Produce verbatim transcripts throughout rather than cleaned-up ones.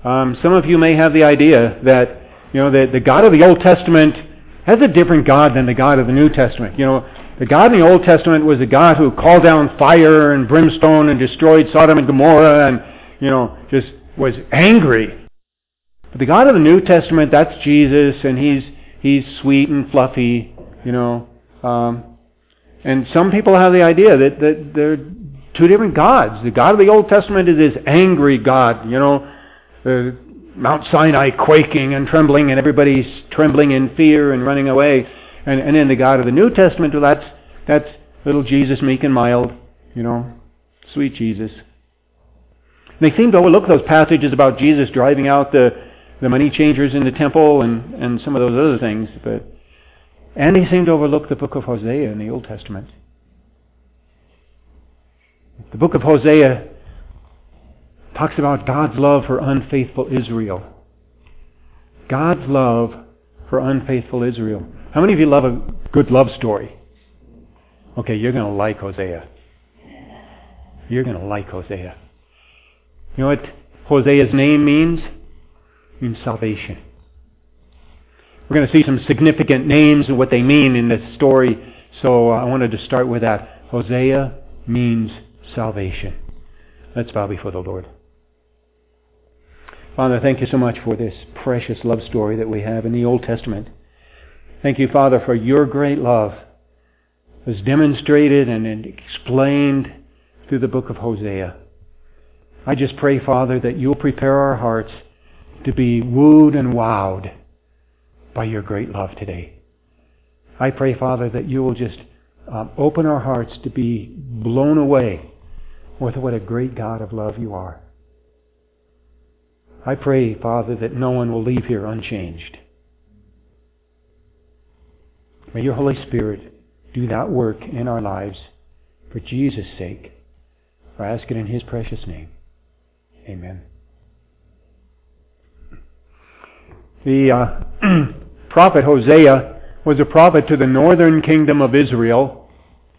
Um, some of you may have the idea that, you know, the, the God of the Old Testament has a different God than the God of the New Testament. You know, the God in the Old Testament was a God who called down fire and brimstone and destroyed Sodom and Gomorrah and, you know, just was angry. But the God of the New Testament, that's Jesus, and He's He's sweet and fluffy, you know. Um, and some people have the idea that, that they're two different gods. The God of the Old Testament is this angry God, you know, uh, Mount Sinai quaking and trembling, and everybody's trembling in fear and running away. And, and then the God of the New Testament, well, that's that's little Jesus, meek and mild, you know, sweet Jesus. They seem to overlook those passages about Jesus driving out the, the money changers in the temple and, and some of those other things. But and they seem to overlook the book of Hosea in the Old Testament. The book of Hosea talks about God's love for unfaithful Israel. God's love for unfaithful Israel. How many of you love a good love story? Okay, you're going to like Hosea. You're going to like Hosea. You know what Hosea's name means? It means salvation. We're going to see some significant names and what they mean in this story, so I wanted to start with that. Hosea means salvation. Let's bow before the Lord. Father, thank you so much for this precious love story that we have in the Old Testament. Thank you, Father, for your great love as demonstrated and explained through the book of Hosea. I just pray, Father, that you'll prepare our hearts to be wooed and wowed by your great love today. I pray, Father, that you will just um, open our hearts to be blown away with what a great God of love you are. I pray, Father, that no one will leave here unchanged. May your Holy Spirit do that work in our lives for Jesus' sake. I ask it in His precious name. Amen. The uh, prophet Hosea was a prophet to the northern kingdom of Israel.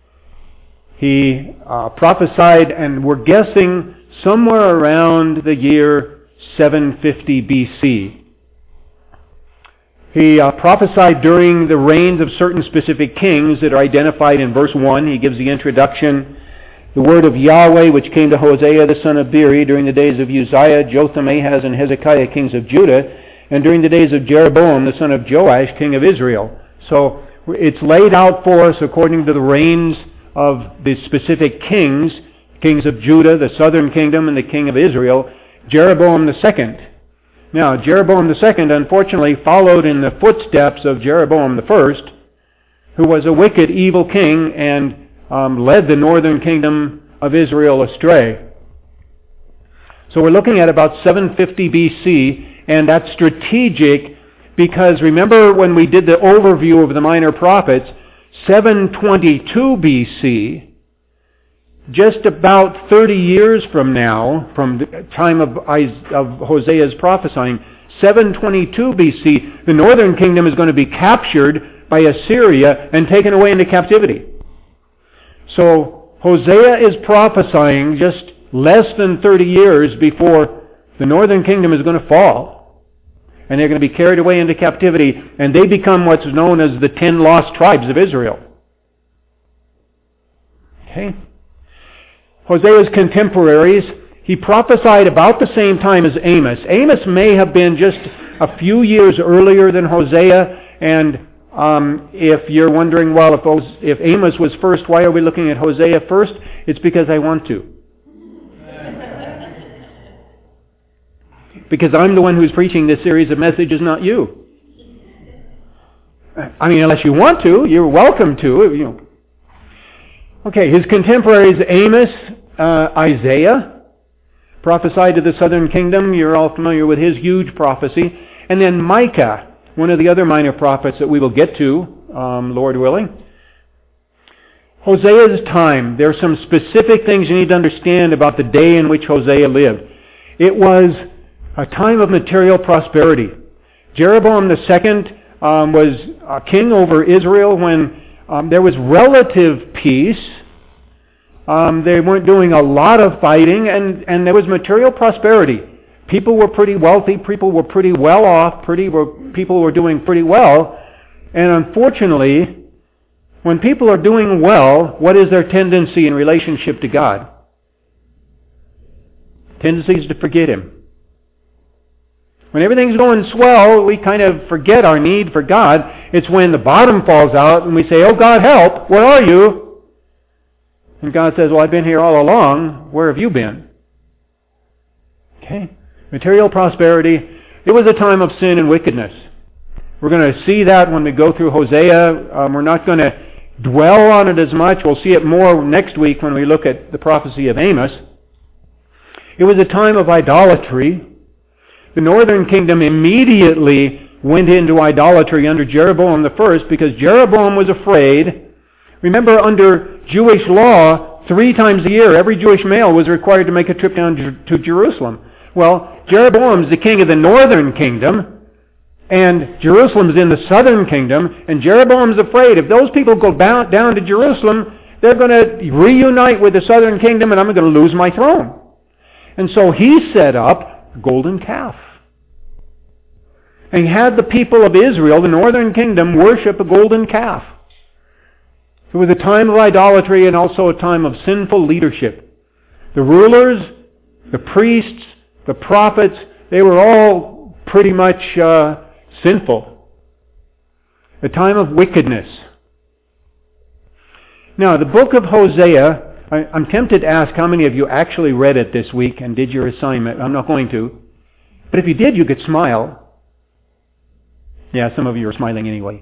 He uh, prophesied, and we're guessing somewhere around the year seven fifty B C. He uh, prophesied during the reigns of certain specific kings that are identified in verse one. He gives the introduction. The word of Yahweh which came to Hosea the son of Beeri during the days of Uzziah, Jotham, Ahaz, and Hezekiah, kings of Judah, and during the days of Jeroboam the son of Joash, king of Israel. So it's laid out for us according to the reigns of the specific kings, kings of Judah, the southern kingdom, and the king of Israel, Jeroboam the second. Now, Jeroboam the second, unfortunately, followed in the footsteps of Jeroboam the first, who was a wicked, evil king and um, led the northern kingdom of Israel astray. So we're looking at about seven fifty B C, and that's strategic because remember when we did the overview of the minor prophets, seven twenty-two B C, just about thirty years from now, from the time of, of Hosea's prophesying, seven twenty-two B C, the northern kingdom is going to be captured by Assyria and taken away into captivity. So Hosea is prophesying just less than thirty years before the northern kingdom is going to fall. And they're going to be carried away into captivity, and they become what's known as the ten lost tribes of Israel. Okay? Hosea's contemporaries, he prophesied about the same time as Amos. Amos may have been just a few years earlier than Hosea, and um, if you're wondering, well, if, if Amos was first, why are we looking at Hosea first? It's because I want to. Because I'm the one who's preaching this series of messages, not you. I mean, unless you want to, you're welcome to. You know. Okay, his contemporaries, Amos, uh, Isaiah, prophesied to the southern kingdom. You're all familiar with his huge prophecy. And then Micah, one of the other minor prophets that we will get to, um, Lord willing. Hosea's time, there are some specific things you need to understand about the day in which Hosea lived. It was a time of material prosperity. Jeroboam the second um, was a king over Israel when um, there was relative peace. Um, they weren't doing a lot of fighting, and, and there was material prosperity. People were pretty wealthy. People were pretty well off. Pretty were, people were doing pretty well. And unfortunately, when people are doing well, what is their tendency in relationship to God? Tendency is to forget Him. When everything's going swell, we kind of forget our need for God. It's when the bottom falls out and we say, "Oh God, help! Where are you?" And God says, "Well, I've been here all along. Where have you been?" Okay? Material prosperity. It was a time of sin and wickedness. We're going to see that when we go through Hosea. Um, we're not going to dwell on it as much. We'll see it more next week when we look at the prophecy of Amos. It was a time of idolatry. The northern kingdom immediately went into idolatry under Jeroboam the first because Jeroboam was afraid. Remember, under Jewish law, three times a year, every Jewish male was required to make a trip down to Jerusalem. Well, Jeroboam's the king of the northern kingdom, and Jerusalem's in the southern kingdom, and Jeroboam's afraid if those people go down, down to Jerusalem, they're going to reunite with the southern kingdom, and I'm going to lose my throne. And so he set up a golden calf. And he had the people of Israel, the northern kingdom, worship a golden calf. It was a time of idolatry and also a time of sinful leadership. The rulers, the priests, the prophets, they were all pretty much uh, sinful. A time of wickedness. Now, the book of Hosea, I, I'm tempted to ask how many of you actually read it this week and did your assignment. I'm not going to. But if you did, you could smile. Yeah, some of you are smiling anyway.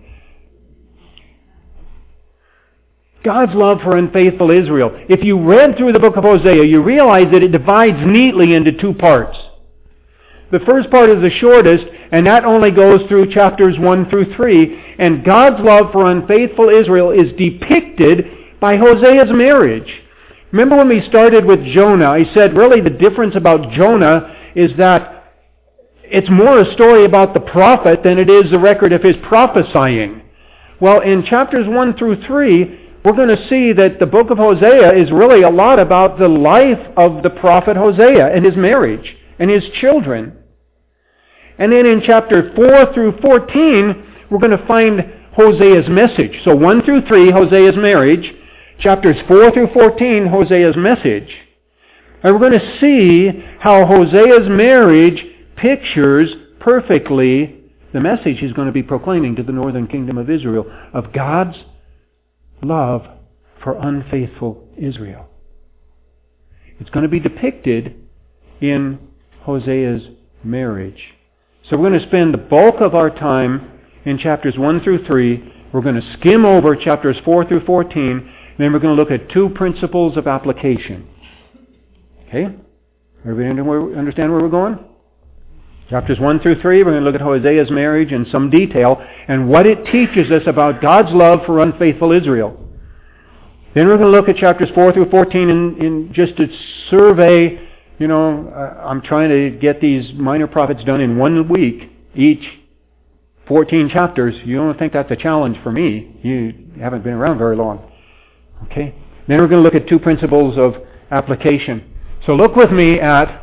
God's love for unfaithful Israel. If you read through the book of Hosea, you realize that it divides neatly into two parts. The first part is the shortest, and that only goes through chapters one through three. And God's love for unfaithful Israel is depicted by Hosea's marriage. Remember when we started with Jonah, I said really the difference about Jonah is that it's more a story about the prophet than it is the record of his prophesying. Well, in chapters one through three, we're going to see that the book of Hosea is really a lot about the life of the prophet Hosea and his marriage and his children. And then in chapter four through fourteen, we're going to find Hosea's message. So one through three, Hosea's marriage. Chapters four through fourteen, Hosea's message. And we're going to see how Hosea's marriage pictures perfectly the message he's going to be proclaiming to the northern kingdom of Israel of God's love for unfaithful Israel. It's going to be depicted in Hosea's marriage. So we're going to spend the bulk of our time in chapters one through three. We're going to skim over chapters four through fourteen, and then we're going to look at two principles of application. Okay? Everybody understand where we're going? Chapters one through three, we're going to look at Hosea's marriage in some detail and what it teaches us about God's love for unfaithful Israel. Then we're going to look at chapters four through fourteen in, in just to survey. You know, I'm trying to get these minor prophets done in one week, each fourteen chapters. You don't think that's a challenge for me. You haven't been around very long. Okay? Then we're going to look at two principles of application. So look with me at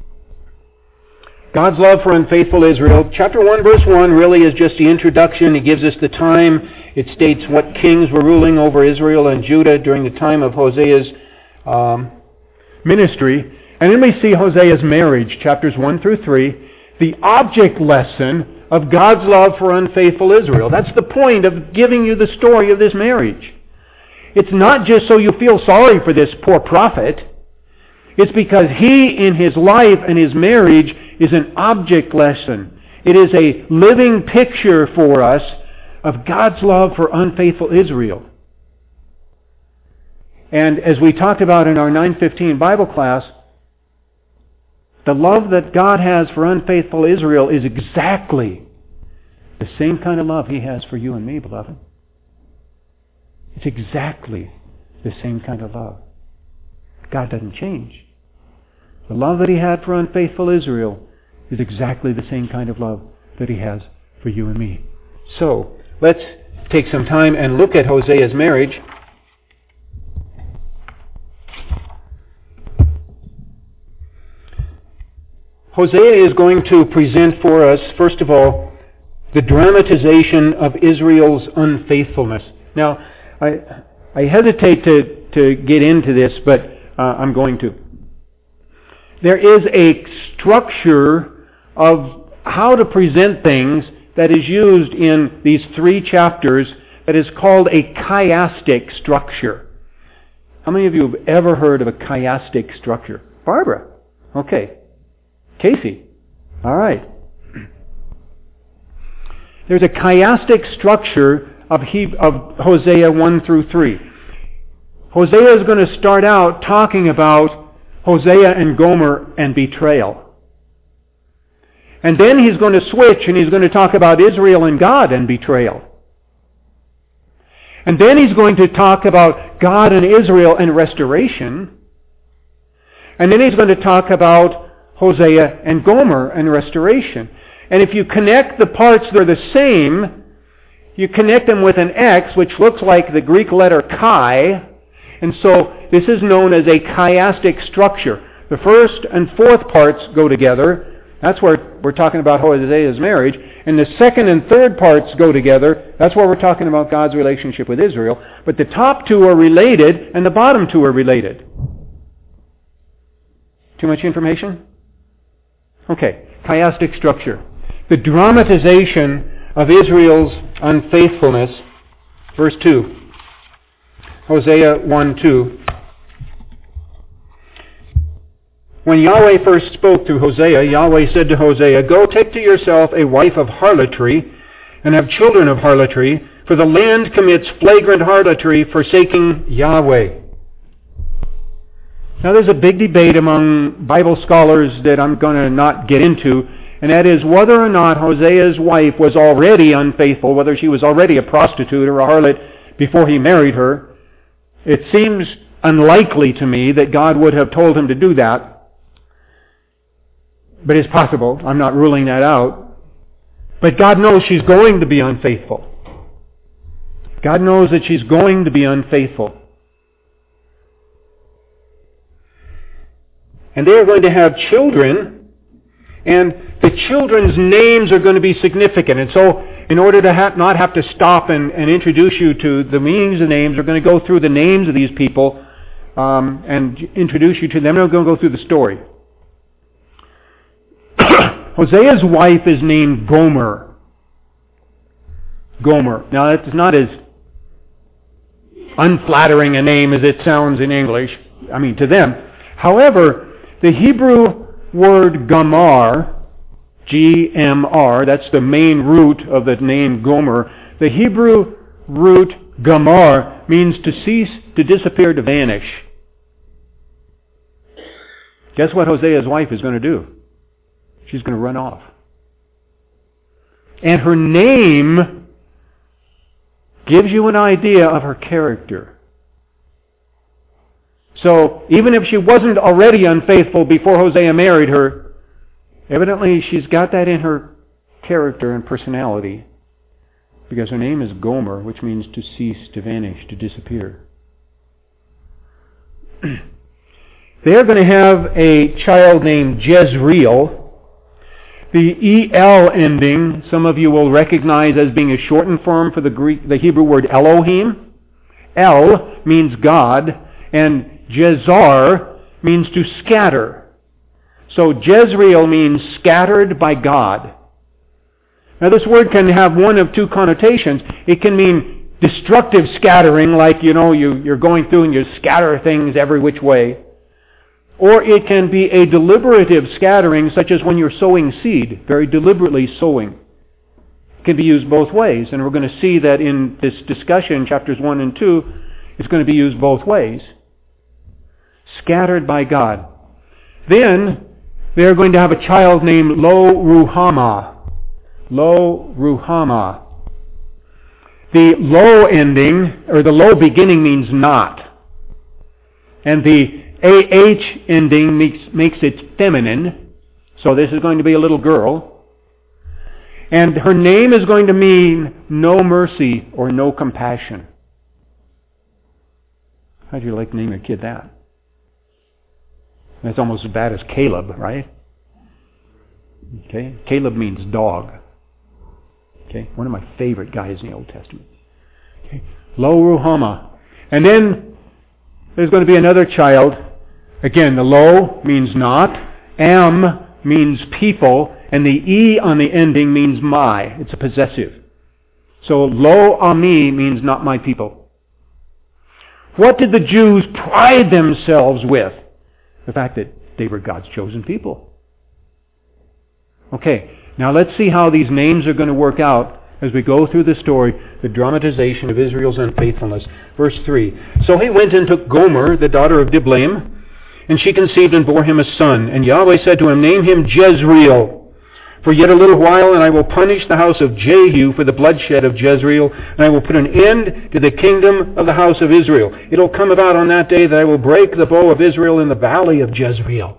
God's love for unfaithful Israel. Chapter one, verse one really is just the introduction. It gives us the time. It states what kings were ruling over Israel and Judah during the time of Hosea's um, ministry. And then we see Hosea's marriage, chapters one through three, the object lesson of God's love for unfaithful Israel. That's the point of giving you the story of this marriage. It's not just so you feel sorry for this poor prophet. It's because he, in his life and his marriage, is an object lesson. It is a living picture for us of God's love for unfaithful Israel. And as we talked about in our nine fifteen Bible class, the love that God has for unfaithful Israel is exactly the same kind of love He has for you and me, beloved. It's exactly the same kind of love. God doesn't change. The love that He had for unfaithful Israel is exactly the same kind of love that He has for you and me. So, let's take some time and look at Hosea's marriage. Hosea is going to present for us, first of all, the dramatization of Israel's unfaithfulness. Now, I, I hesitate to, to get into this, but uh, I'm going to. There is a structure of how to present things that is used in these three chapters that is called a chiastic structure. How many of you have ever heard of a chiastic structure? Barbara. Okay. Casey. All right. There's a chiastic structure of, he, of Hosea one through three. Hosea is going to start out talking about Hosea and Gomer and betrayal. And then he's going to switch and he's going to talk about Israel and God and betrayal. And then he's going to talk about God and Israel and restoration. And then he's going to talk about Hosea and Gomer and restoration. And if you connect the parts that are the same, you connect them with an X, which looks like the Greek letter chi. And so this is known as a chiastic structure. The first and fourth parts go together. That's where we're talking about Hosea's marriage. And the second and third parts go together. That's where we're talking about God's relationship with Israel. But the top two are related, and the bottom two are related. Too much information? Okay, chiastic structure. The dramatization of Israel's unfaithfulness. Verse two. Hosea one two. When Yahweh first spoke through Hosea, Yahweh said to Hosea, "Go take to yourself a wife of harlotry, and have children of harlotry, for the land commits flagrant harlotry, forsaking Yahweh." Now there's a big debate among Bible scholars that I'm going to not get into, and that is whether or not Hosea's wife was already unfaithful, whether she was already a prostitute or a harlot before he married her. It seems unlikely to me that God would have told him to do that. But it's possible. I'm not ruling that out. But God knows she's going to be unfaithful. God knows that she's going to be unfaithful. And they are going to have children, and the children's names are going to be significant. And so, in order to ha- not have to stop and, and introduce you to the meanings of names, we're going to go through the names of these people um, and introduce you to them. We're going to go through the story. Hosea's wife is named Gomer. Gomer. Now, that's not as unflattering a name as it sounds in English, I mean, to them. However, the Hebrew word Gamar, G M R, that's the main root of the name Gomer. The Hebrew root Gamar means to cease, to disappear, to vanish. Guess what Hosea's wife is going to do? She's going to run off. And her name gives you an idea of her character. So, even if she wasn't already unfaithful before Hosea married her, evidently she's got that in her character and personality, because her name is Gomer, which means to cease, to vanish, to disappear. They are going to have a child named Jezreel. The E L ending, some of you will recognize as being a shortened form for the Greek, the Hebrew word Elohim. El means God, and Jezar means to scatter. So Jezreel means scattered by God. Now this word can have one of two connotations. It can mean destructive scattering, like, you know, you, you're going through and you scatter things every which way. Or it can be a deliberative scattering, such as when you're sowing seed, very deliberately sowing. It can be used both ways, and we're going to see that in this discussion, chapters one and two, it's going to be used both ways. Scattered by God. Then, they're going to have a child named Lo Ruhamah. Lo Ruhamah. The Lo ending, or the Lo beginning, means not. And the A H ending makes, makes it feminine. So this is going to be a little girl. And her name is going to mean no mercy or no compassion. How'd you like to name your kid that? That's almost as bad as Caleb, right? Okay? Caleb means dog. Okay? One of my favorite guys in the Old Testament. Okay? Lo Ruhamah. And then there's going to be another child. Again, the Lo means not. Am means people. And the E on the ending means my. It's a possessive. So Lo Ami means not my people. What did the Jews pride themselves with? The fact that they were God's chosen people. Okay, now let's see how these names are going to work out as we go through the story, the dramatization of Israel's unfaithfulness. Verse three. So he went and took Gomer, the daughter of Diblaim, and she conceived and bore him a son. And Yahweh said to him, Name him Jezreel. For yet a little while, and I will punish the house of Jehu for the bloodshed of Jezreel, and I will put an end to the kingdom of the house of Israel. It will come about on that day that I will break the bow of Israel in the valley of Jezreel.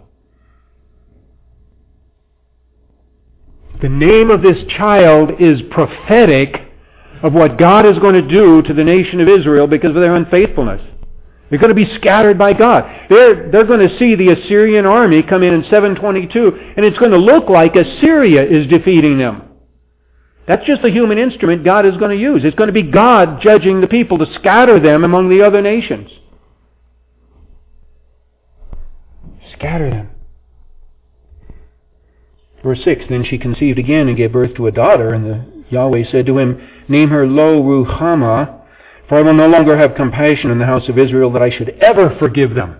The name of this child is prophetic of what God is going to do to the nation of Israel because of their unfaithfulness. They're going to be scattered by God. They're, they're going to see the Assyrian army come in in seven twenty-two, and it's going to look like Assyria is defeating them. That's just the human instrument God is going to use. It's going to be God judging the people to scatter them among the other nations. Scatter them. Verse six, Then she conceived again and gave birth to a daughter, and the Yahweh said to him, Name her Lo Ruhamah, for I will no longer have compassion on the house of Israel that I should ever forgive them.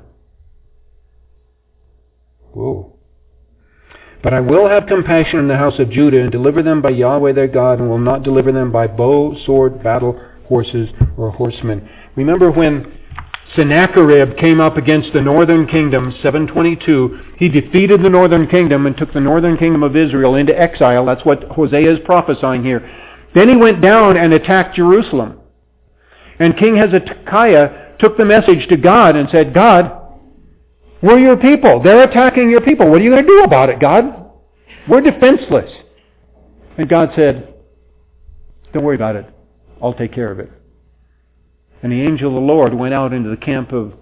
Whoa. But I will have compassion on the house of Judah and deliver them by Yahweh their God, and will not deliver them by bow, sword, battle, horses, or horsemen. Remember when Sennacherib came up against the northern kingdom, seven twenty-two, he defeated the northern kingdom and took the northern kingdom of Israel into exile. That's what Hosea is prophesying here. Then he went down and attacked Jerusalem. And King Hezekiah took the message to God and said, God, we're your people. They're attacking your people. What are you going to do about it, God? We're defenseless. And God said, don't worry about it. I'll take care of it. And the angel of the Lord went out into the camp of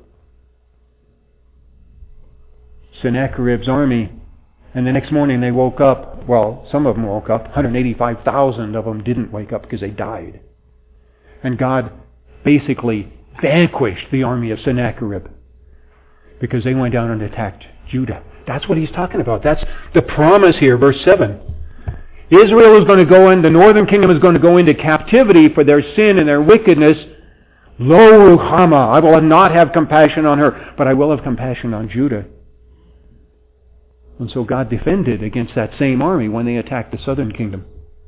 Sennacherib's army. And the next morning they woke up. Well, some of them woke up. one hundred eighty-five thousand of them didn't wake up because they died. And God basically vanquished the army of Sennacherib because they went down and attacked Judah. That's what he's talking about. That's the promise here, verse seven. Israel is going to go in, the northern kingdom is going to go into captivity for their sin and their wickedness. Lo Ruhamah, I will not have compassion on her, but I will have compassion on Judah. And so God defended against that same army when they attacked the southern kingdom.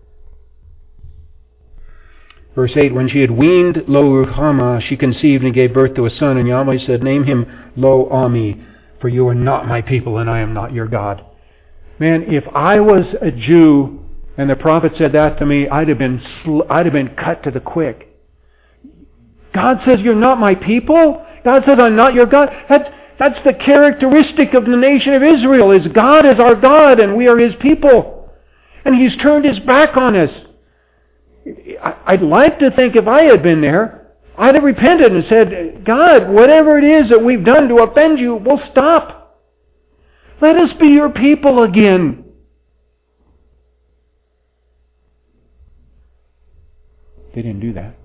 Verse eight, When she had weaned Lo Ruhamah, she conceived and gave birth to a son, and Yahweh said, Name him Lo Ami, for you are not my people, and I am not your God. Man, if I was a Jew and the prophet said that to me, I'd have been sl- I'd have been cut to the quick. God says you're not my people? God says I'm not your God? That's, that's the characteristic of the nation of Israel, is God is our God and we are His people. And He's turned His back on us. I'd like to think if I had been there, I'd have repented and said, God, whatever it is that we've done to offend you, we'll stop. Let us be your people again. They didn't do that.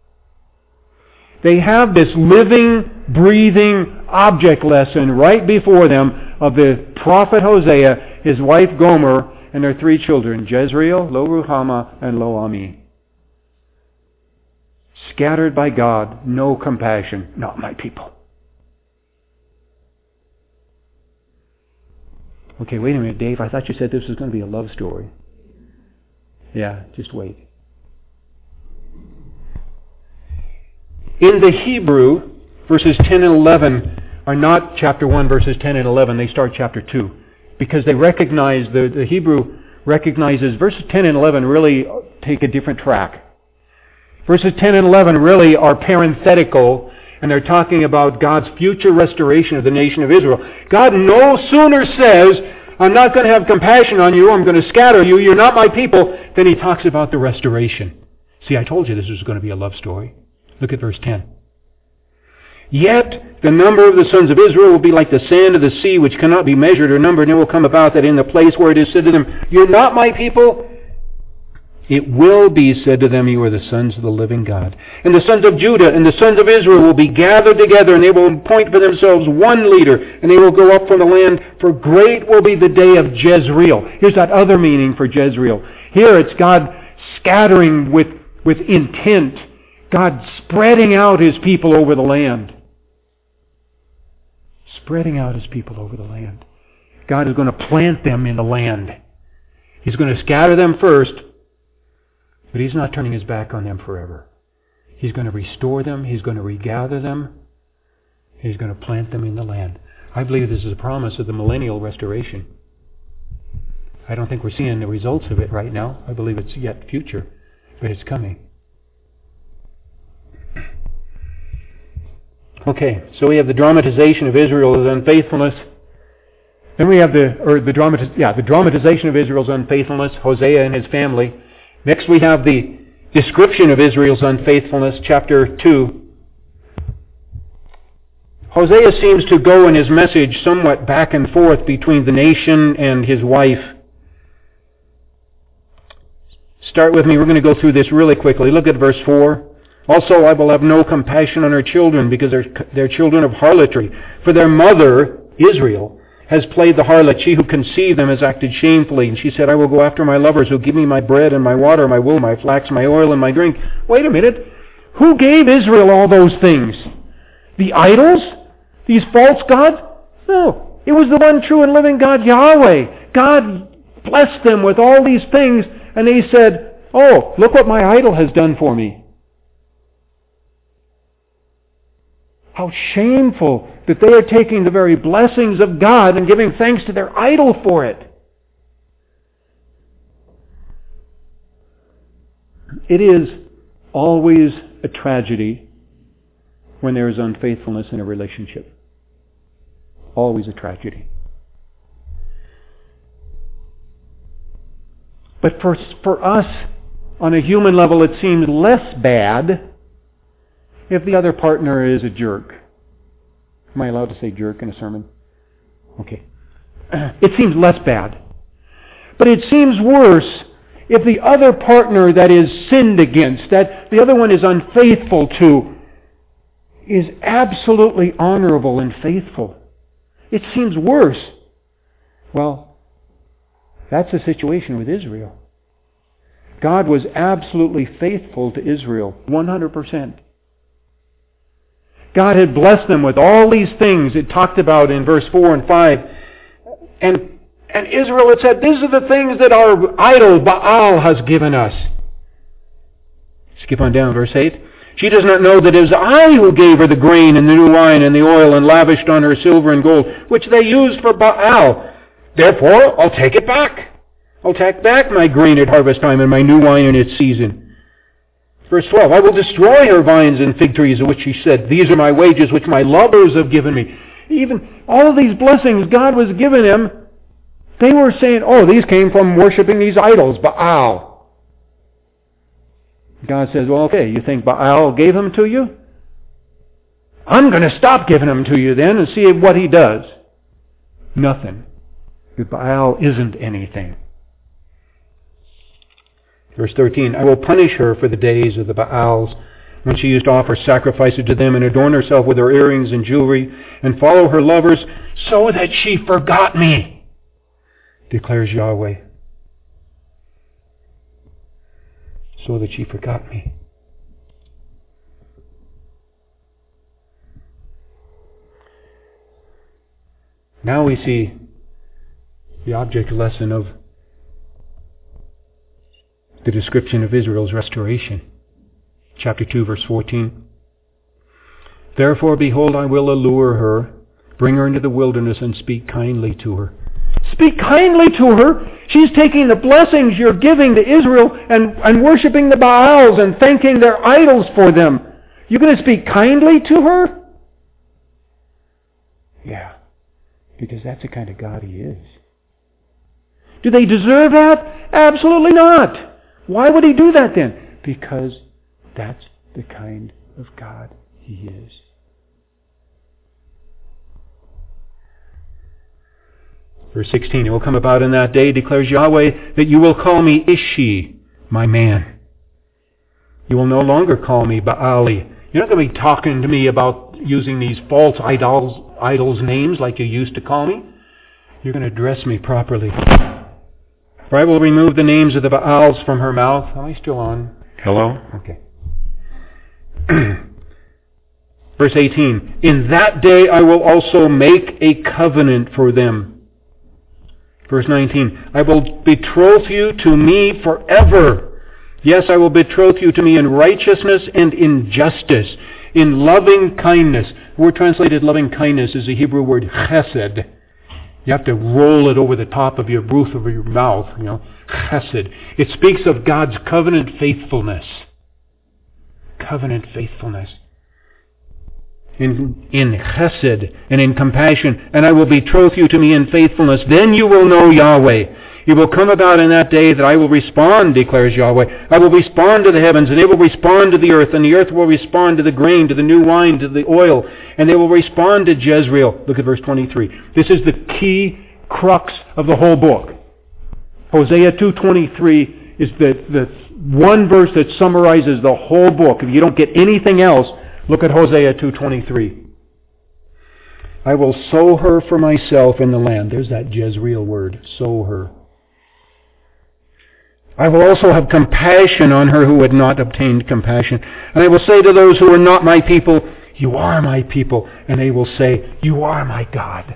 They have this living, breathing object lesson right before them of the prophet Hosea, his wife Gomer, and their three children, Jezreel, Lo Ruhamah, and Lo Ami. Scattered by God, no compassion, not my people. Okay, wait a minute, Dave. I thought you said this was going to be a love story. Yeah, just wait. In the Hebrew, verses ten and eleven are not chapter one, verses ten and eleven. They start chapter two. Because they recognize, the, the Hebrew recognizes verses ten and eleven really take a different track. Verses ten and eleven really are parenthetical, and they're talking about God's future restoration of the nation of Israel. God no sooner says, I'm not going to have compassion on you, I'm going to scatter you, you're not my people, then He talks about the restoration. See, I told you this was going to be a love story. Look at verse ten. Yet the number of the sons of Israel will be like the sand of the sea, which cannot be measured or numbered, and it will come about that in the place where it is said to them, "You're not my people," it will be said to them, "You are the sons of the living God." And the sons of Judah and the sons of Israel will be gathered together, and they will appoint for themselves one leader, and they will go up from the land, for great will be the day of Jezreel. Here's that other meaning for Jezreel. Here it's God scattering with, with intent, God spreading out His people over the land. Spreading out His people over the land. God is going to plant them in the land. He's going to scatter them first, but He's not turning His back on them forever. He's going to restore them. He's going to regather them. He's going to plant them in the land. I believe this is a promise of the millennial restoration. I don't think we're seeing the results of it right now. I believe it's yet future, but it's coming. Okay, so we have the dramatization of Israel's unfaithfulness. Then we have the, or the dramatiz, yeah, the dramatization of Israel's unfaithfulness, Hosea and his family. Next we have the description of Israel's unfaithfulness, chapter two. Hosea seems to go in his message somewhat back and forth between the nation and his wife. Start with me. We're going to go through this really quickly. Look at verse four. "Also I will have no compassion on her children, because they're, they're children of harlotry. For their mother, Israel, has played the harlot. She who conceived them has acted shamefully. And she said, I will go after my lovers who give me my bread and my water, my wool, my flax, my oil, and my drink." Wait a minute. Who gave Israel all those things? The idols? These false gods? No. It was the one true and living God, Yahweh. God blessed them with all these things, and they said, "Oh, look what my idol has done for me." How shameful that they are taking the very blessings of God and giving thanks to their idol for it. It is always a tragedy when there is unfaithfulness in a relationship. Always a tragedy. But for, for us, on a human level, it seems less bad if the other partner is a jerk. Am I allowed to say jerk in a sermon? Okay. It seems less bad. But it seems worse if the other partner that is sinned against, that the other one is unfaithful to, is absolutely honorable and faithful. It seems worse. Well, that's the situation with Israel. God was absolutely faithful to Israel, one hundred percent. God had blessed them with all these things it talked about in verse four and five. And, and Israel had said, these are the things that our idol Baal has given us. Skip on down, verse eight. She does not know that it was I who gave her the grain and the new wine and the oil and lavished on her silver and gold, which they used for Baal. Therefore, I'll take it back. I'll take back my grain at harvest time and my new wine in its season. Verse twelve, I will destroy her vines and fig trees, of which she said, these are my wages which my lovers have given me. Even all of these blessings God was giving them, they were saying, oh, these came from worshiping these idols, Baal. God says, well, okay, you think Baal gave them to you? I'm going to stop giving them to you then and see what he does. Nothing. Baal isn't anything. Verse thirteen, I will punish her for the days of the Baals, when she used to offer sacrifices to them and adorn herself with her earrings and jewelry, and follow her lovers, so that she forgot me, declares Yahweh. So that she forgot me. Now we see the object lesson of the description of Israel's restoration. Chapter two, verse fourteen. Therefore, behold, I will allure her, bring her into the wilderness, and speak kindly to her. Speak kindly to her? She's taking the blessings you're giving to Israel and, and worshiping the Baals and thanking their idols for them. You're going to speak kindly to her? Yeah, because that's the kind of God He is. Do they deserve that? Absolutely not. Why would He do that then? Because that's the kind of God He is. Verse sixteen, it will come about in that day, declares Yahweh, that you will call me Ishi, my man. You will no longer call me Baali. You're not going to be talking to me about using these false idols, idols names like you used to call me. You're going to address me properly. For I will remove the names of the Baals from her mouth. Am I still on? Hello? Okay. Verse eighteen, in that day I will also make a covenant for them. Verse nineteen, I will betroth you to me forever. Yes, I will betroth you to me in righteousness and in justice, in loving kindness. The word translated loving kindness is the Hebrew word chesed. You have to roll it over the top of your roof of your mouth, you know, chesed. It speaks of God's covenant faithfulness. Covenant faithfulness. In, in chesed and in compassion, and I will betroth you to me in faithfulness. Then you will know Yahweh. It will come about in that day that I will respond, declares Yahweh. I will respond to the heavens, and they will respond to the earth, and the earth will respond to the grain, to the new wine, to the oil, and they will respond to Jezreel. Look at verse twenty-three. This is the key crux of the whole book. Hosea two twenty-three is the, the one verse that summarizes the whole book. If you don't get anything else, look at Hosea two twenty-three. I will sow her for myself in the land. There's that Jezreel word, sow her. I will also have compassion on her who had not obtained compassion. And I will say to those who are not my people, you are my people. And they will say, you are my God.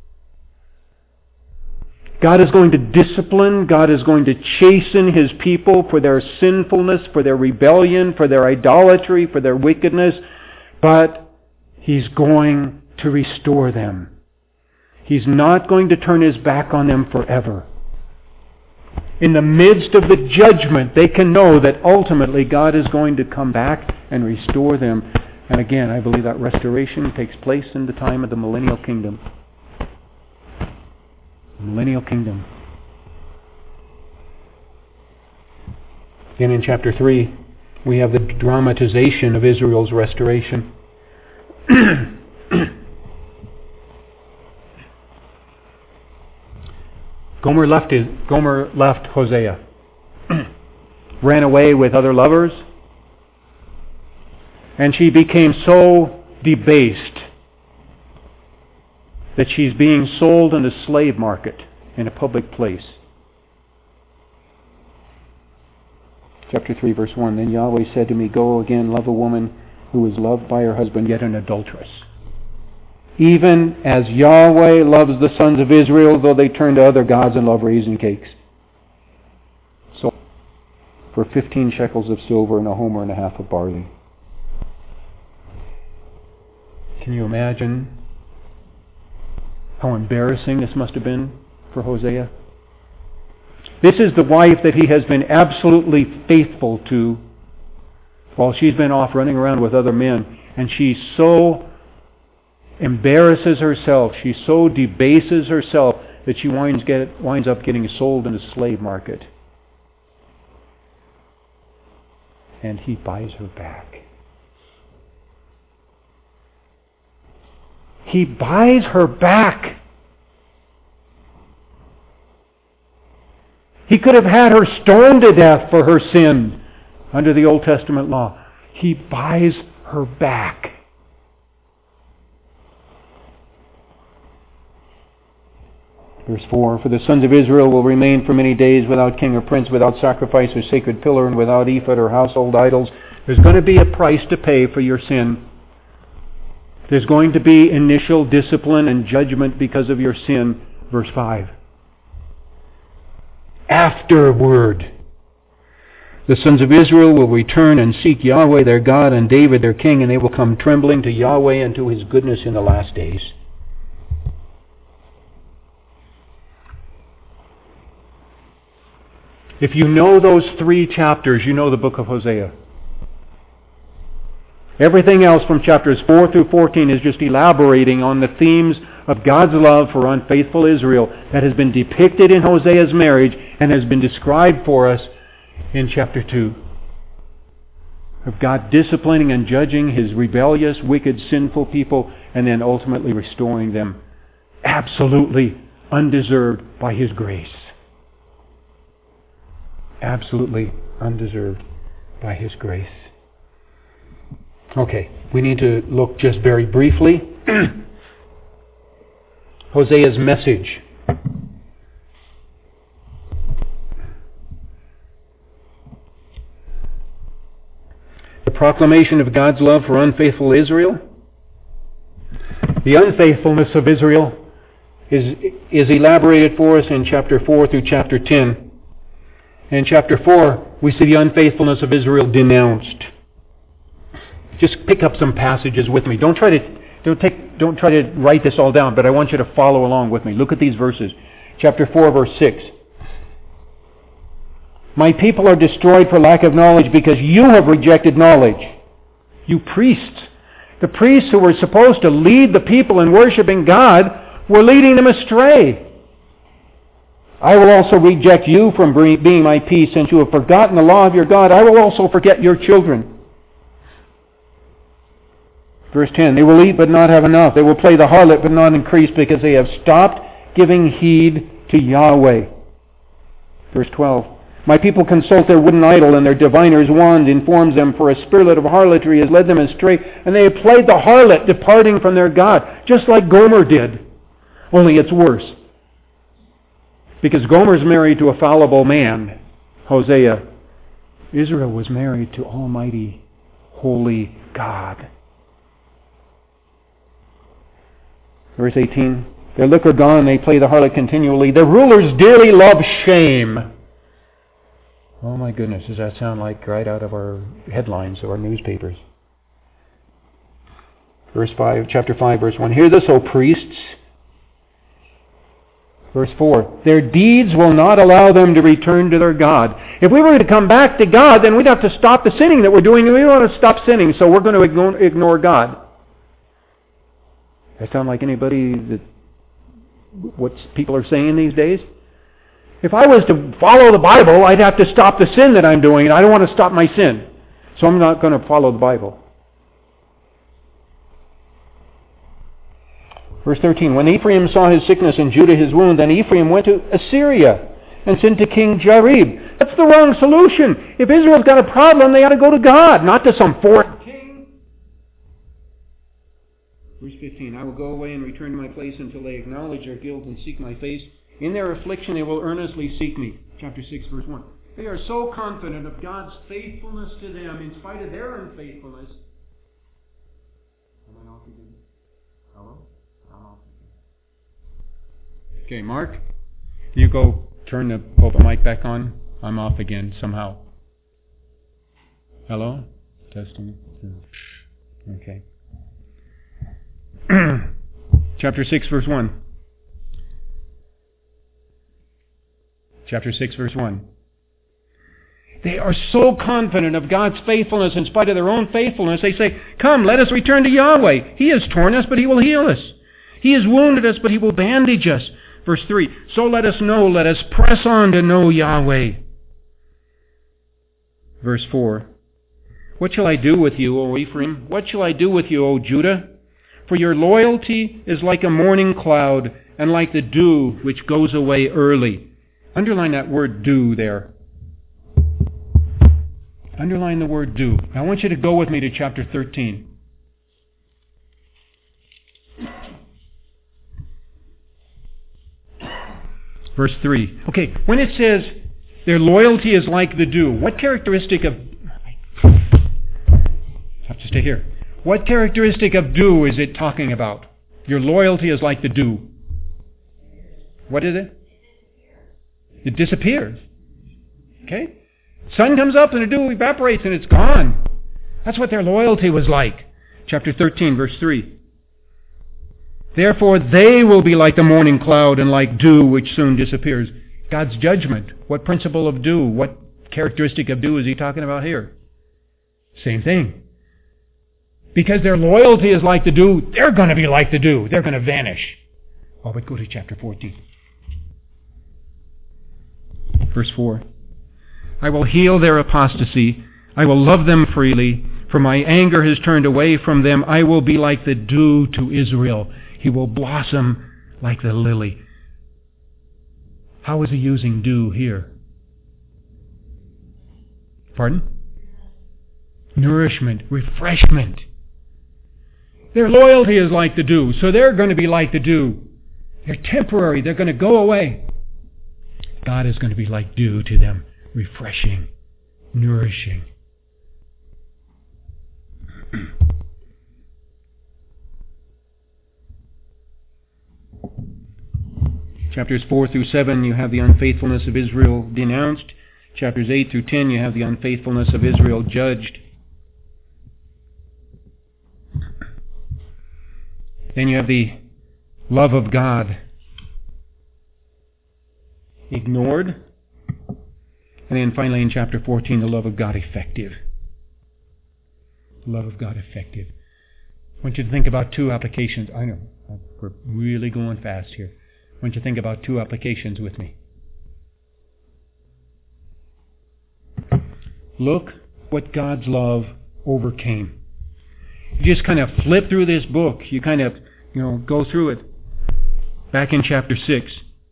God is going to discipline, God is going to chasten His people for their sinfulness, for their rebellion, for their idolatry, for their wickedness. But He's going to restore them. He's not going to turn His back on them forever. In the midst of the judgment, they can know that ultimately God is going to come back and restore them. And again, I believe that restoration takes place in the time of the millennial kingdom. Millennial kingdom. Then in chapter three, we have the dramatization of Israel's restoration. Gomer left his, Gomer left Hosea, ran away with other lovers, and she became so debased that she's being sold in the slave market in a public place. Chapter three, verse one, then Yahweh said to me, go again, love a woman who is loved by her husband, yet an adulteress. Even as Yahweh loves the sons of Israel, though they turn to other gods and love raisin cakes. So, for fifteen shekels of silver and a homer and a half of barley. Can you imagine how embarrassing this must have been for Hosea? This is the wife that he has been absolutely faithful to while she's been off running around with other men. And she so embarrasses herself, she so debases herself that she winds, get, winds up getting sold in a slave market. And he buys her back. He buys her back. He could have had her stoned to death for her sin under the Old Testament law. He buys her back. Verse four, for the sons of Israel will remain for many days without king or prince, without sacrifice or sacred pillar, and without ephod or household idols. There's going to be a price to pay for your sin. There's going to be initial discipline and judgment because of your sin. Verse five. Afterward, the sons of Israel will return and seek Yahweh their God and David their king, and they will come trembling to Yahweh and to His goodness in the last days. If you know those three chapters, you know the book of Hosea. Everything else from chapters four through fourteen is just elaborating on the themes of God's love for unfaithful Israel that has been depicted in Hosea's marriage and has been described for us in chapter two. Of God disciplining and judging His rebellious, wicked, sinful people and then ultimately restoring them absolutely, undeserved by His grace. Absolutely undeserved by His grace. Okay, we need to look just very briefly. Hosea's message. The proclamation of God's love for unfaithful Israel. The unfaithfulness of Israel is, is elaborated for us in chapter four through chapter ten. In chapter four, we see the unfaithfulness of Israel denounced. Just pick up some passages with me. Don't try to don't take don't try to write this all down, but I want you to follow along with me. Look at these verses. Chapter four, verse six. My people are destroyed for lack of knowledge because you have rejected knowledge. You priests. The priests who were supposed to lead the people in worshiping God were leading them astray. I will also reject you from being my peace, since you have forgotten the law of your God. I will also forget your children. Verse ten, they will eat but not have enough. They will play the harlot but not increase, because they have stopped giving heed to Yahweh. Verse twelve, my people consult their wooden idol, and their diviner's wand informs them, for a spirit of harlotry has led them astray, and they have played the harlot, departing from their God, just like Gomer did. Only it's worse. Because Gomer's married to a fallible man, Hosea. Israel was married to Almighty, Holy God. Verse eighteen, their liquor gone, they play the harlot continually. Their rulers dearly love shame. Oh my goodness, does that sound like right out of our headlines of our newspapers? Verse five, chapter five, verse one. Hear this, O priests. Verse four, their deeds will not allow them to return to their God. If we were to come back to God, then we'd have to stop the sinning that we're doing. We don't want to stop sinning, so we're going to ignore, ignore God. Does that sound like anybody that what people are saying these days? If I was to follow the Bible, I'd have to stop the sin that I'm doing, and I don't want to stop my sin. So I'm not going to follow the Bible. Verse thirteen, when Ephraim saw his sickness and Judah his wound, then Ephraim went to Assyria and sent to King Jareb. That's the wrong solution. If Israel's got a problem, they ought to go to God, not to some foreign king. Verse fifteen, I will go away and return to my place until they acknowledge their guilt and seek my face. In their affliction they will earnestly seek me. Chapter six, verse one. They are so confident of God's faithfulness to them in spite of their unfaithfulness. Am I off again? Hello? I'm off again. Okay, Mark, you go turn the pulpit mic back on. I'm off again somehow. Hello? Testing. Okay. Chapter six, verse one. Chapter six, verse one. They are so confident of God's faithfulness in spite of their own faithfulness, they say, come, let us return to Yahweh. He has torn us, but He will heal us. He has wounded us, but He will bandage us. Verse three, so let us know, let us press on to know Yahweh. Verse four, what shall I do with you, O Ephraim? What shall I do with you, O Judah? For your loyalty is like a morning cloud, and like the dew which goes away early. Underline that word dew there. Underline the word dew. Now I want you to go with me to chapter thirteen. Verse three. Okay, when it says their loyalty is like the dew, what characteristic of... I have to stay here. What characteristic of dew is it talking about? Your loyalty is like the dew. What is it? It disappears. Okay? Sun comes up and the dew evaporates and it's gone. That's what their loyalty was like. Chapter thirteen, verse three. Therefore they will be like the morning cloud and like dew which soon disappears. God's judgment. What principle of dew? What characteristic of dew is He talking about here? Same thing. Because their loyalty is like the dew, they're going to be like the dew. They're going to vanish. Oh, but go to chapter fourteen. Verse four. I will heal their apostasy. I will love them freely. For my anger has turned away from them. I will be like the dew to Israel. He will blossom like the lily. How is he using dew here? Pardon? Nourishment, refreshment. Their loyalty is like the dew, so they're going to be like the dew. They're temporary, they're going to go away. God is going to be like dew to them, refreshing, nourishing. Chapters four through seven, you have the unfaithfulness of Israel denounced. Chapters eight through ten, you have the unfaithfulness of Israel judged. Then you have the love of God ignored. And then finally in chapter fourteen, the love of God effective. The love of God effective. I want you to think about two applications. I know, we're really going fast here. I want you to think about two applications with me. Look what God's love overcame. You just kind of flip through this book. You kind of, you know, go through it. Back in chapter six.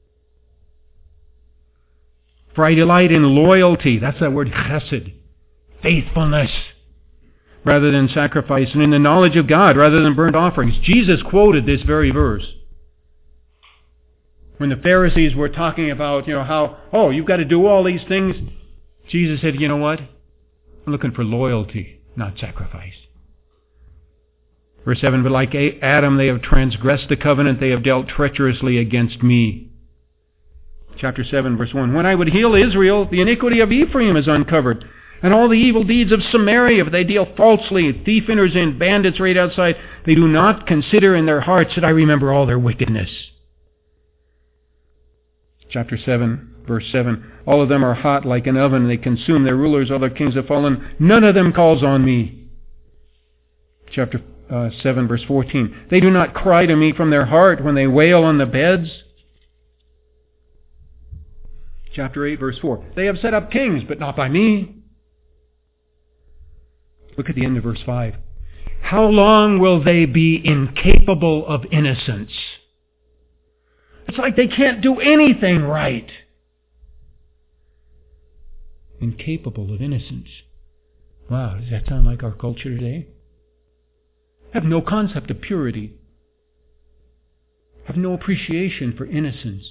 For I delight in loyalty. That's that word chesed. Faithfulness. Rather than sacrifice. And in the knowledge of God rather than burnt offerings. Jesus quoted this very verse. When the Pharisees were talking about, you know, how, oh, you've got to do all these things. Jesus said, you know what? I'm looking for loyalty, not sacrifice. Verse seven, but like Adam, they have transgressed the covenant, they have dealt treacherously against me. Chapter seven, verse one, when I would heal Israel, the iniquity of Ephraim is uncovered, and all the evil deeds of Samaria, if they deal falsely, thief enters in, bandits raid outside, they do not consider in their hearts that I remember all their wickedness. Chapter seven, verse seven, all of them are hot like an oven, they consume their rulers, all their kings have fallen, none of them calls on me. Chapter uh, seven, verse fourteen, they do not cry to me from their heart when they wail on the beds. Chapter eight, verse four, they have set up kings, but not by me. Look at the end of verse five. How long will they be incapable of innocence? It's like they can't do anything right. Incapable of innocence. Wow, does that sound like our culture today? Have no concept of purity. Have no appreciation for innocence.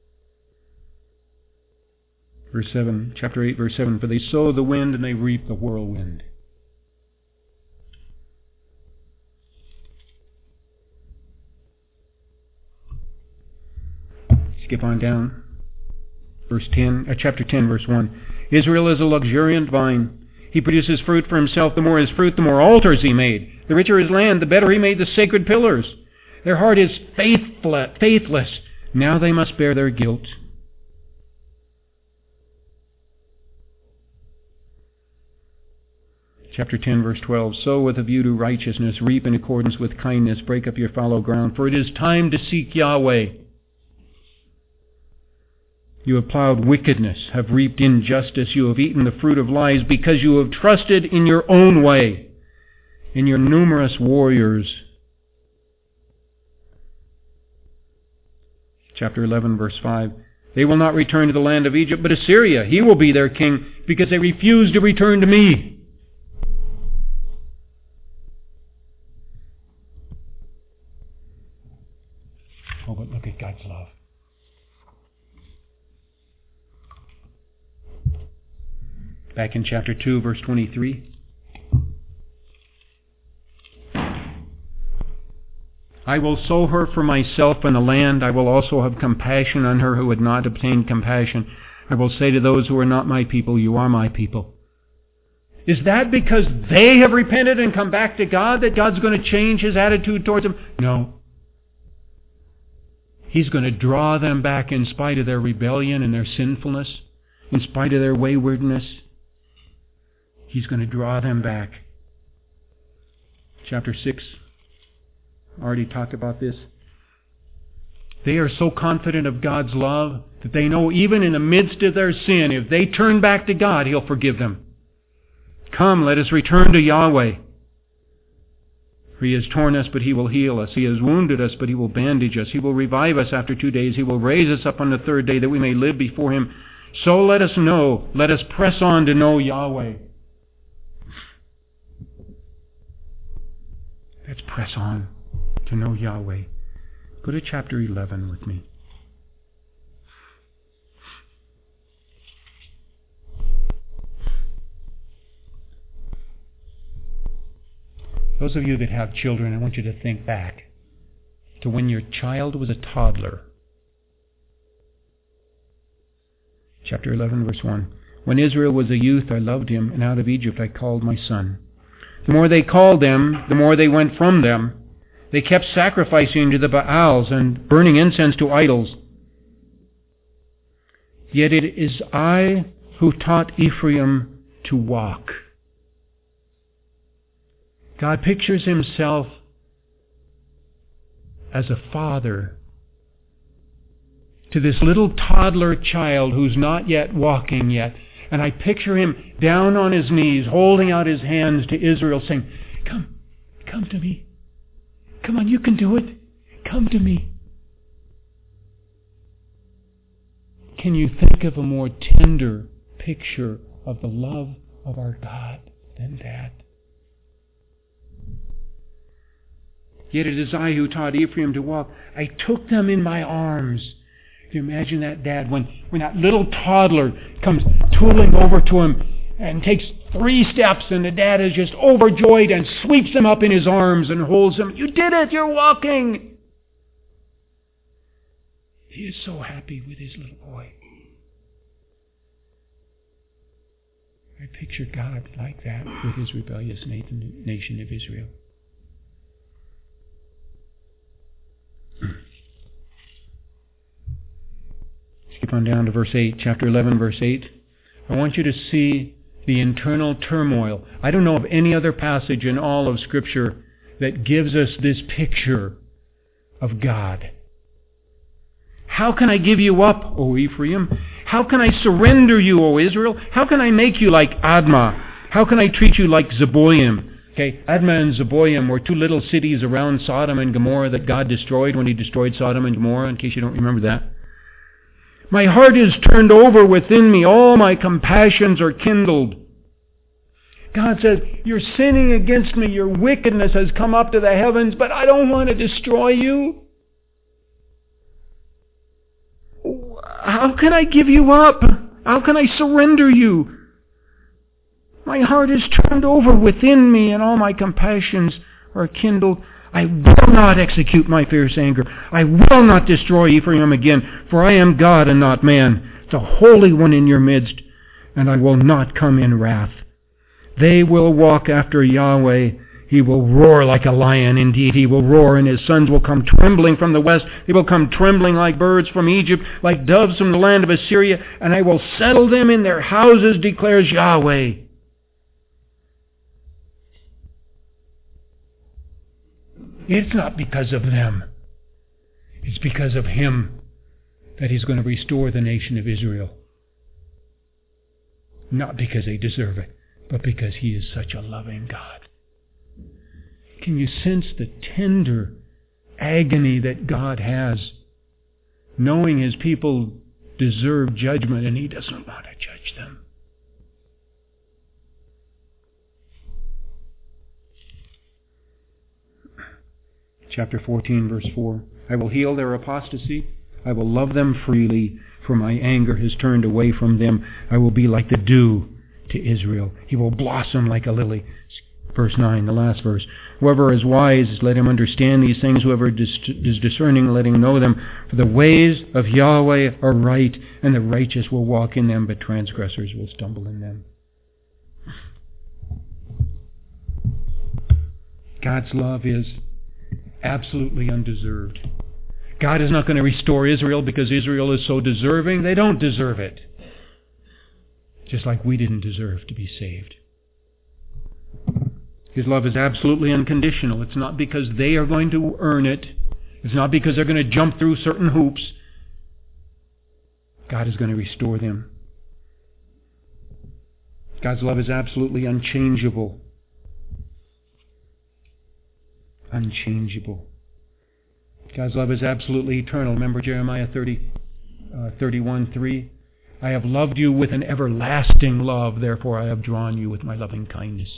Verse seven, chapter eight, verse seven, for they sow the wind and they reap the whirlwind. Skip on down. Verse ten, uh, chapter ten, verse one. Israel is a luxuriant vine. He produces fruit for himself. The more his fruit, the more altars he made. The richer his land, the better he made the sacred pillars. Their heart is faithless. Now they must bear their guilt. Chapter ten, verse twelve. Sow with a view to righteousness, reap in accordance with kindness, break up your fallow ground, for it is time to seek Yahweh. You have plowed wickedness, have reaped injustice, you have eaten the fruit of lies, because you have trusted in your own way, in your numerous warriors. Chapter eleven, verse five. They will not return to the land of Egypt, but Assyria. He will be their king, because they refuse to return to me. Oh, but look at God's love. Back in chapter two, verse twenty-three. I will sow her for myself in the land. I will also have compassion on her who had not obtained compassion. I will say to those who are not my people, you are my people. Is that because they have repented and come back to God that God's going to change His attitude towards them? No. He's going to draw them back in spite of their rebellion and their sinfulness, in spite of their waywardness. He's going to draw them back. Chapter six, already talked about this. They are so confident of God's love that they know even in the midst of their sin, if they turn back to God, He'll forgive them. Come, let us return to Yahweh. For He has torn us, but He will heal us. He has wounded us, but He will bandage us. He will revive us after two days. He will raise us up on the third day that we may live before Him. So let us know, let us press on to know Yahweh. Let's press on to know Yahweh. Go to chapter eleven with me. Those of you that have children, I want you to think back to when your child was a toddler. Chapter eleven, verse one. When Israel was a youth, I loved him, and out of Egypt I called my son. The more they called them, the more they went from them. They kept sacrificing to the Baals and burning incense to idols. Yet it is I who taught Ephraim to walk. God pictures Himself as a father to this little toddler child who's not yet walking yet. And I picture Him down on His knees, holding out His hands to Israel, saying, Come, come to me. Come on, you can do it. Come to me. Can you think of a more tender picture of the love of our God than that? Yet it is I who taught Ephraim to walk. I took them in my arms. Can you imagine that, Dad, when, when that little toddler comes tooling over to him and takes three steps, and the dad is just overjoyed and sweeps him up in his arms and holds him. You did it! You're walking! He is so happy with his little boy. I picture God like that with His rebellious nation of Israel. Skip on down to verse eight, chapter eleven, verse eight. I want you to see the internal turmoil. I don't know of any other passage in all of Scripture that gives us this picture of God. How can I give you up, O Ephraim? How can I surrender you, O Israel? How can I make you like Admah? How can I treat you like Zeboim? Okay, Admah and Zeboim were two little cities around Sodom and Gomorrah that God destroyed when He destroyed Sodom and Gomorrah, in case you don't remember that. My heart is turned over within me. All my compassions are kindled. God says, you're sinning against me. Your wickedness has come up to the heavens, but I don't want to destroy you. How can I give you up? How can I surrender you? My heart is turned over within me, and all my compassions are kindled. I will not execute my fierce anger. I will not destroy Ephraim again, for I am God and not man, the Holy One in your midst, and I will not come in wrath. They will walk after Yahweh. He will roar like a lion. Indeed, He will roar, and His sons will come trembling from the west. They will come trembling like birds from Egypt, like doves from the land of Assyria, and I will settle them in their houses, declares Yahweh. It's not because of them. It's because of Him that He's going to restore the nation of Israel. Not because they deserve it, but because He is such a loving God. Can you sense the tender agony that God has, knowing His people deserve judgment and He doesn't want to judge them? Chapter fourteen, verse four. I will heal their apostasy. I will love them freely, for my anger has turned away from them. I will be like the dew to Israel. He will blossom like a lily. Verse nine, the last verse. Whoever is wise, let him understand these things. Whoever is discerning, let him know them. For the ways of Yahweh are right, and the righteous will walk in them, but transgressors will stumble in them. God's love is absolutely undeserved. God is not going to restore Israel because Israel is so deserving. They don't deserve it. Just like we didn't deserve to be saved. His love is absolutely unconditional. It's not because they are going to earn it. It's not because they're going to jump through certain hoops. God is going to restore them. God's love is absolutely unchangeable. unchangeable. God's love is absolutely eternal. Remember Jeremiah thirty, uh, thirty-one three? I have loved you with an everlasting love, therefore I have drawn you with my loving kindness.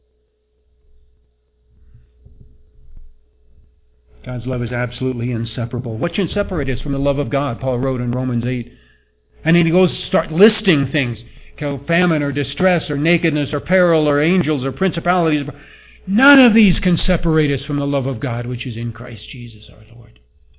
God's love is absolutely inseparable. What can separate us from the love of God? Paul wrote in Romans eight. And then he goes to start listing things. Famine or distress or nakedness or peril or angels or principalities. None of these can separate us from the love of God which is in Christ Jesus our Lord.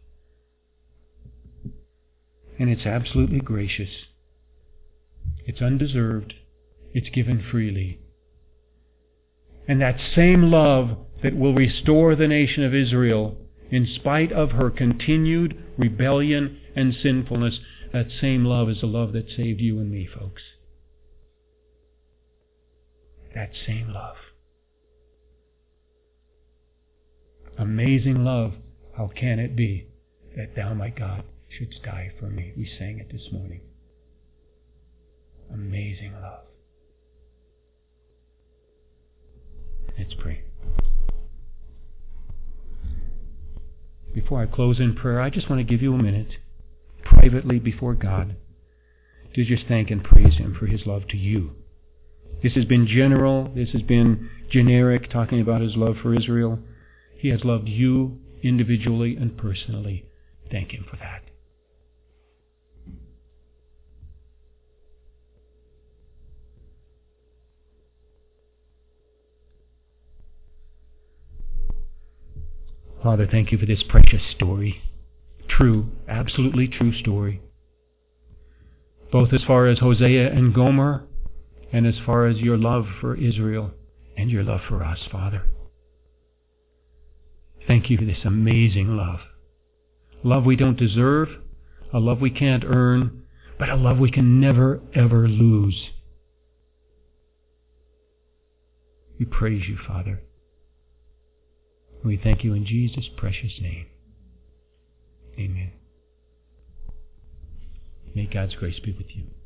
And it's absolutely gracious. It's undeserved. It's given freely. And that same love that will restore the nation of Israel in spite of her continued rebellion and sinfulness, that same love is the love that saved you and me, folks. That same love. Amazing love, how can it be that thou, my God, shouldst die for me? We sang it this morning. Amazing love. Let's pray. Before I close in prayer, I just want to give you a minute, privately before God, to just thank and praise Him for His love to you. This has been general, this has been generic, talking about His love for Israel. He has loved you individually and personally. Thank Him for that. Father, thank you for this precious story. True, absolutely true story. Both as far as Hosea and Gomer, and as far as your love for Israel and your love for us, Father. Thank you for this amazing love. Love we don't deserve, a love we can't earn, but a love we can never, ever lose. We praise you, Father. We thank you in Jesus' precious name. Amen. May God's grace be with you.